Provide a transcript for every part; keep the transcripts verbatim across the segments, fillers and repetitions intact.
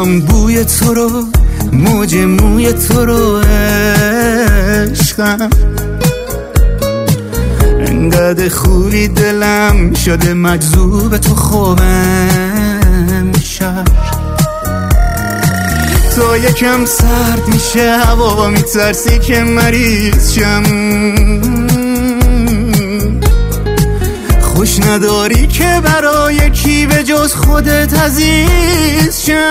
میشناسم بوی تو رو، موج موی تو رو عشقم. انقدر خوبی دلم شده مجذوب تو، خوبم شد تا یکم سرد میشه هوا، میترسی که مریض شم. خوش نداری که برای کی به جز خودت عزیز شم.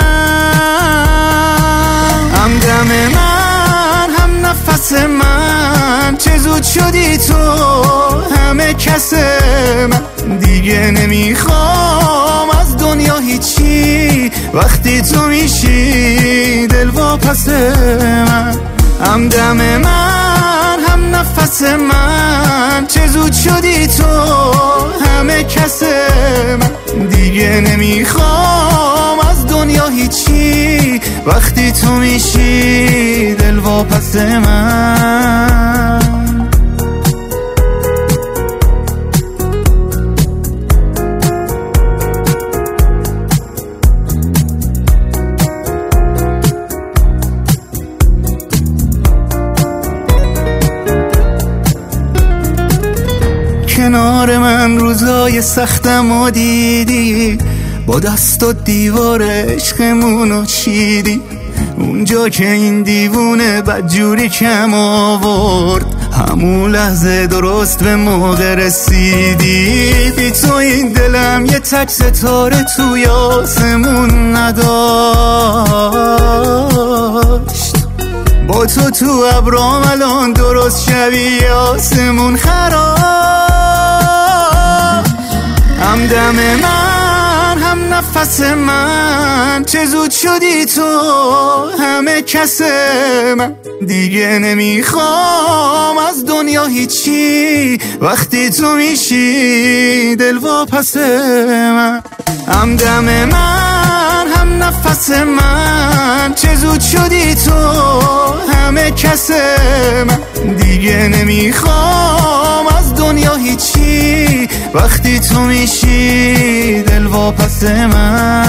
هم دم من هم نفس من، چه زود شدی تو همه کس من. دیگه نمیخوام از دنیا هیچی وقتی تو میشی دل واپس من. هم دم من هم نفس من، چه زود شدی تو همه کس من. دیگه نمیخوام از دنیا هیچی وقتی تو میشی دل واپس من. کنار من روزای سختم و دیدی، با دست و دیوار عشقمونو چیدی. اونجا که این دیوونه بدجوری کم آورد، همون لحظه درست به موقع رسیدی. بی تو این دلم یه تک ستاره توی آسمون نداشت. با تو تو ابرام الان درست شبیه آسمون خراب. هم دم من هم نفس من، چه زود شدی تو همه کس من. دیگه نمیخوام از دنیا هیچی وقتی تو میشی دل واپس من. هم دم من هم نفس من، چه زود شدی تو همه کس من. دیگه نمیخوام از دنیا هیچی وقتی تو میشی دل واپس من.